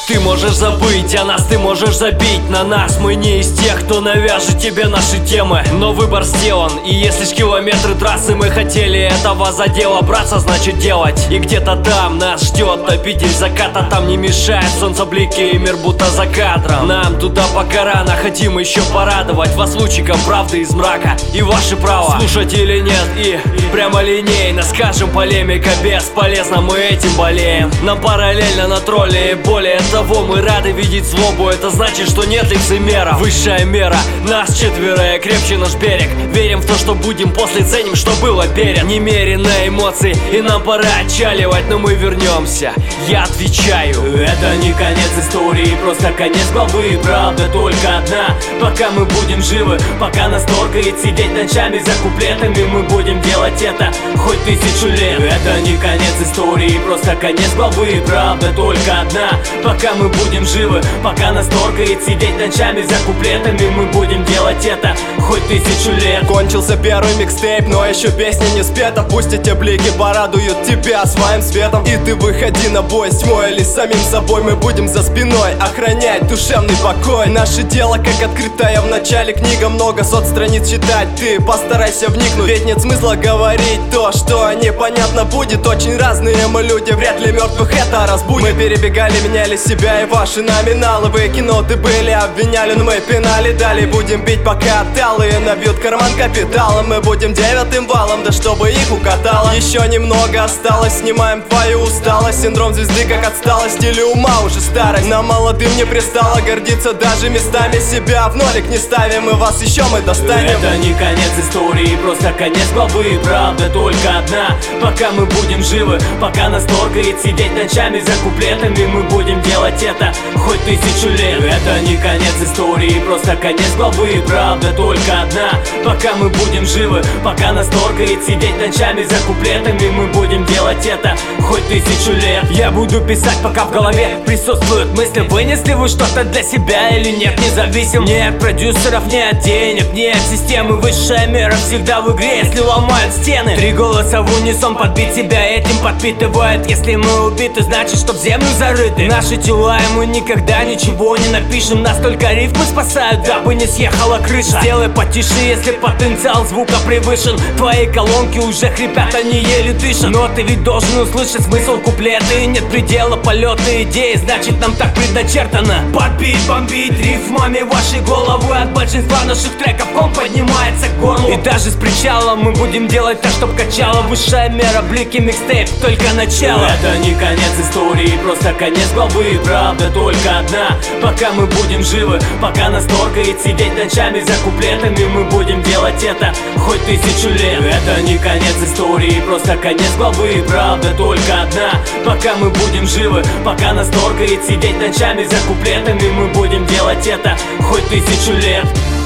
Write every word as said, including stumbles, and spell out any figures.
Ты можешь забыть о нас, ты можешь забить на нас. Мы не из тех, кто навяжет тебе наши темы, но выбор сделан. И если ж километры трассы мы хотели этого за дело браться, значит делать. И где-то там нас ждет обитель заката. Там не мешает солнце блики и мир будто за кадром. Нам туда пока рано, хотим еще порадовать вас лучиком правды из мрака. И ваше право слушать или нет. И прямо линейно скажем, полемика бесполезна, мы этим болеем. Нам параллельно на тролле и более того мы рады видеть злобу. Это значит, что нет лицемеров. Высшая мера, нас четверо и крепче наш берег. Верим в то, что будем после, ценим, что было перед. Немерено эмоций и нам пора отчаливать, но мы вернемся, я отвечаю. Это не конец истории, просто конец главы. Правда только одна, пока мы будем живы, пока нас торкает сидеть ночами за куплетами, мы будем делать это хоть тысячу лет. Это не конец истории, просто конец главы. Правда только одна, пока мы будем живы, пока нас торкает сидеть ночами за куплетами, мы будем делать это хоть тысячу лет. Кончился первый микстейп, но еще песня не спета. Пусть эти блики порадуют тебя своим светом. И ты выходи на бой с тьмой или самим собой. Мы будем за спиной охранять душевный покой. Наше дело как открытая в начале книга. Много соцстраниц читать, ты постарайся вникнуть. Ведь нет смысла говорить то, что непонятно будет. Очень разные мы люди, вряд ли мертвых это разбудит. Мы перебегали, меняли себя и ваши номиналы. Вы киноты были, обвиняли, но мы пинали. Далее будем бить, пока талые набьют карман капиталом. Мы будем девятым валом, да чтобы их укатало. Еще немного осталось, снимаем твою усталость. Синдром звезды как отсталость или ума уже старость. Нам молодым не пристало гордиться даже местами. Себя в нолик не ставим, и вас еще мы достанем. Это не конец истории, просто конец главы. Правда только одна, пока мы будем живы, пока нас торкает сидеть ночами за куплетами, мы будем делать это хоть тысячу лет. Это не конец истории, просто конец главы. Правда только одна, пока мы будем живы, пока нас торкает сидеть ночами за куплетами, мы будем делать это хоть тысячу лет. Я буду писать, пока в голове присутствуют мысли. Вынесли вы что-то для себя или нет, независим не от продюсеров, не от денег, не от системы. Высшая мера всегда в игре, если ломают стены. Три голоса в унисон, подбить себя этим подпитывает. Если мы убиты, значит, что в землю зарыты наши тела, и мы никогда ничего не напишем. Нас только рифмы спасают, дабы не съехала крыша. Сделай потише, если потенциал звука превышен. Твои колонки уже хрипят, они еле дышат. Но ты ведь должен услышать смысл куплета. И нет предела полета идеи, значит нам так предначертано. Подбить, бомбить рифмами ваши головы. От большинства наших треков ком поднимается к горлу. И даже с причала мы будем делать так, чтоб качало. Высшая мера, блики, микстейп, только начало. Это не конец истории, просто конец главы. Правда только одна, пока мы будем живы, пока нас торкает сидеть ночами за куплетами, мы будем делать это хоть тысячу лет. Это не конец истории, просто конец главы. Правда только одна, пока мы будем живы, пока нас торкает сидеть ночами за куплетами, мы будем делать это хоть тысячу лет.